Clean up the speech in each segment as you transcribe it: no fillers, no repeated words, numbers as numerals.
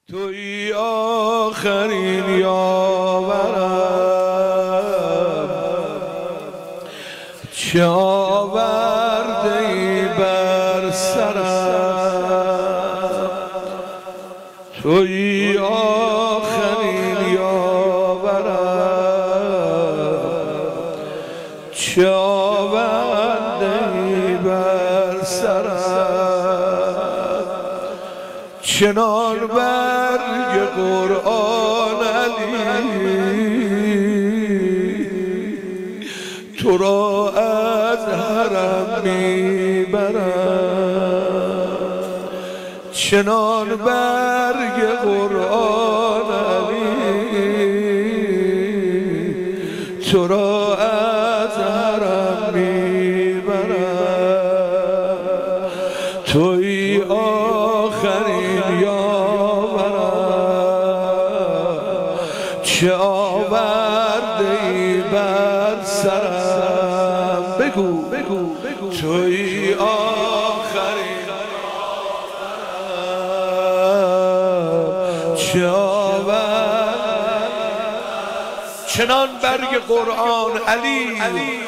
توی آخرین یاورم، چه آورده ای بر سرم. توی آخرین یاورم، چه آورده ای بر سرم. چنان برگ قرآن علی تو را از حرم میبرم. چنان برگ قرآن علی تو را از حرم میبرم. توی آخرین یاورم، چه آورده ای بر سرم. بگو بگو بگو. توی آخرین یاورم، چه آورده. چنان برگ قرآن علی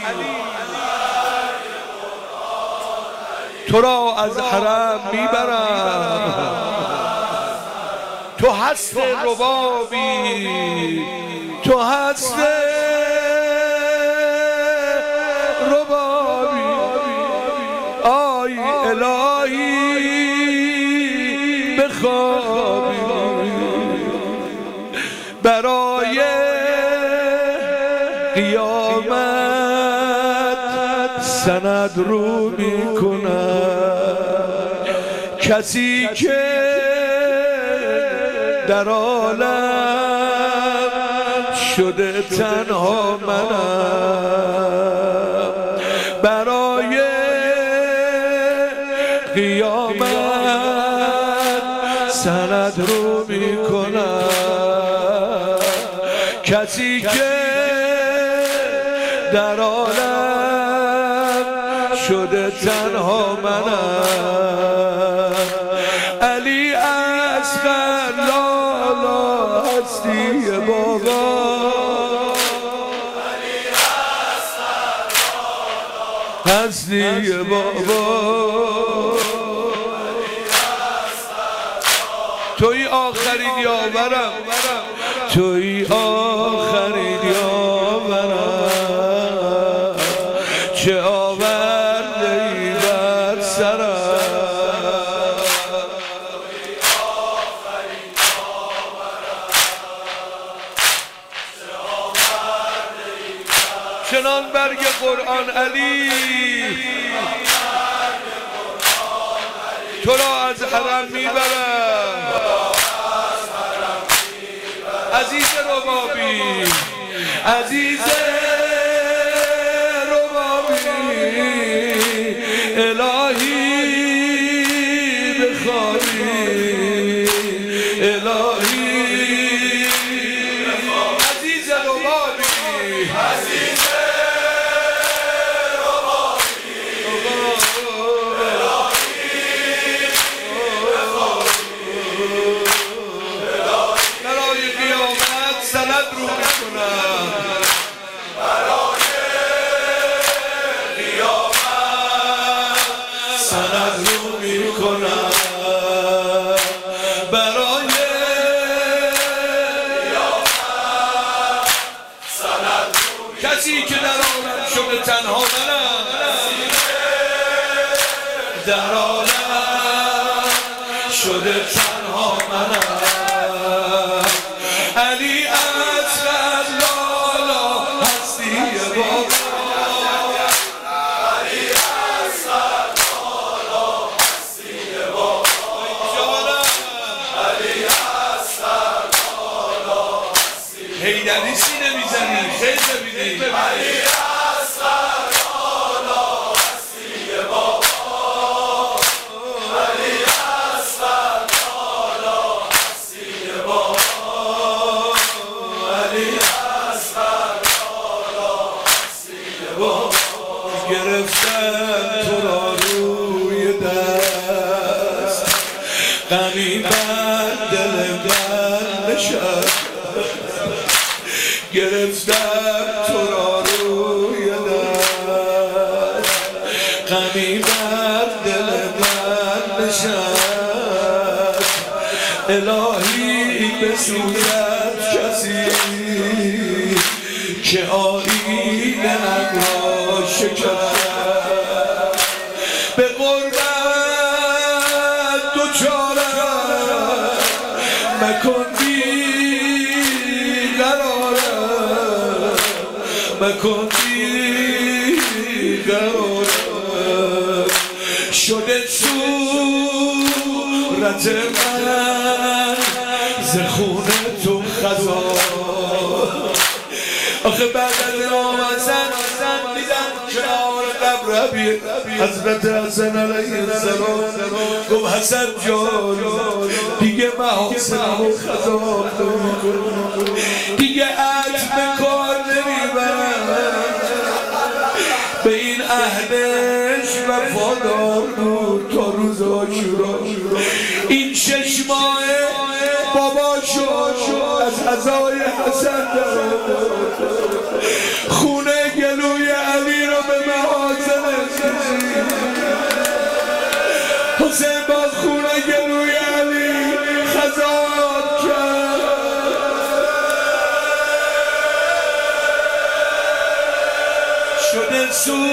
تو را از حرم میبرم. تو هست ربابی، تو هست ربابی. آی الهی بخوابی، برای قیامت سند رو میکنم. کسی که در عالم شده تنها منم، برای قیامت سند رو میکنم. کسی که در عالم شده تنها منم. علی اصغر لالا هستی بابا، علی اصغر لالا هستی بابا. توی آخرین یاورم، توی آخرین یاورم، چه آورده ای بر سرم. چنان برگ قرآن علی تو را از حرم میبرم. عزیز ربابی، عزیز ربابی، الهی بخوابی، الهی عزیز ربابی، عزیز سند رو میکنم. برای قیامت سند رو میکنم. برای قیامت سند رو میکنم. کسی که در عالم شده تنها منم، در عالم شده تنها منم. علی اصغر لالا هستی بابا، علی اصغر لالا هستی بابا. علی اصغر لالا هستی بابا. حیدری سینه میزنی خیلی ببینی. علی اصغر لالا هستی بابا، علی اصغر لالا هستی بابا. گرفتم تو را روی دست، غمی بر دل گرفتم تو را روی دست غمی بر دل من نشست الهی به صورت کسی که آیینه‌ام را شکست به غربت دوچارم مکن بیقرارم مکن بیقرارم شده صورت من ز خون تو خزان آخه بعد از امام حسن دیدم کنار قبر حضرت حسن علیه السلام گفت حسن جان دیگه محاسنم و خزان دیگه عجب کار نمیبرم به این عهدش وفادار بود تا روز عاشورا این 6 ماه باباشو از عزای حسن خونه گلوی علی رو به محاسن کشید حسین باز خونه گلوی علی خزان کرد شده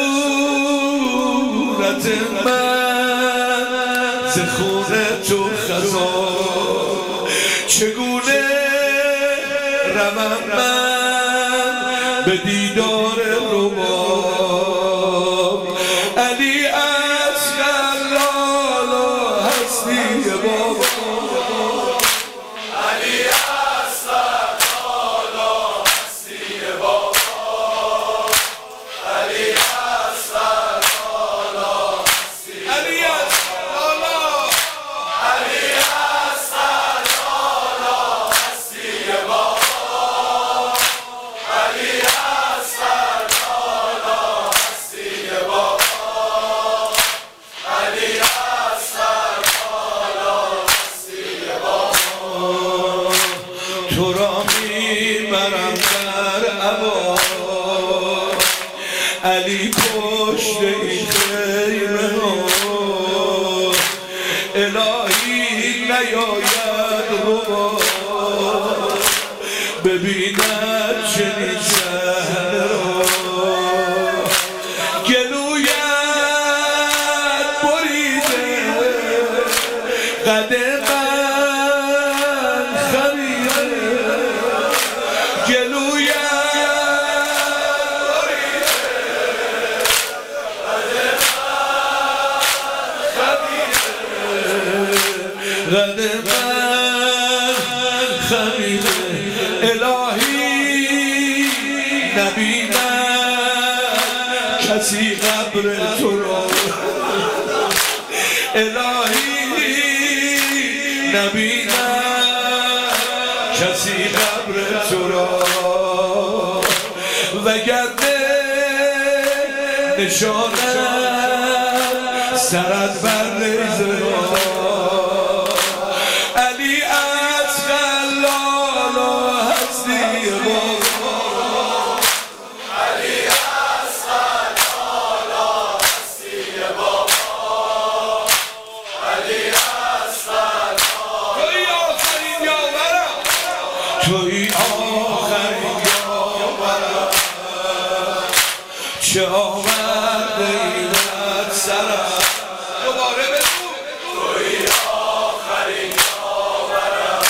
صورت من ز خون تو خزان چگونه روم من به دیدار رباب علی اصغر لالا هستی بابا علی اصغر لالا هستی بابا علی اصغر لالا هستی علی اصغر لالا علی اصغر لالا هستی بابا علی اصغر لالا هستی بابا علی اصغر لالا هستی بابا تو را میبرم در عبا علی پشت این خیمه ها الهی نیاید ربا ببیند چنین شهر را گلویت بریده قد من خمیده قد من خمیده الهی نبیند کسی قبر تو را الهی نبیند کسی قبر تو را وگرنه نشانم سرت بر نیزه علی اصغر لالا هستی بابا علی اصغر لالا هستی بابا علی اصغر توی آخرین یاورم توی آخرین یاورم چه آورده اینت سرم دوباره بگو توی آخرین یاورم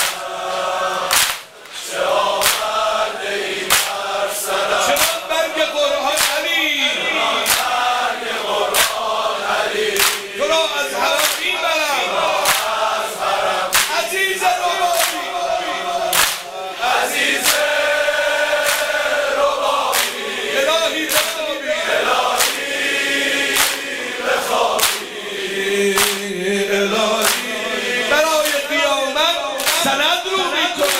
چه آورده اینت سرم چنان برگ قرآن علی برگ قرآن علی تو را از حرم میبرم عزیز ربابی عزیز ربابی الهی الهی برای قیامت سند رو میکنه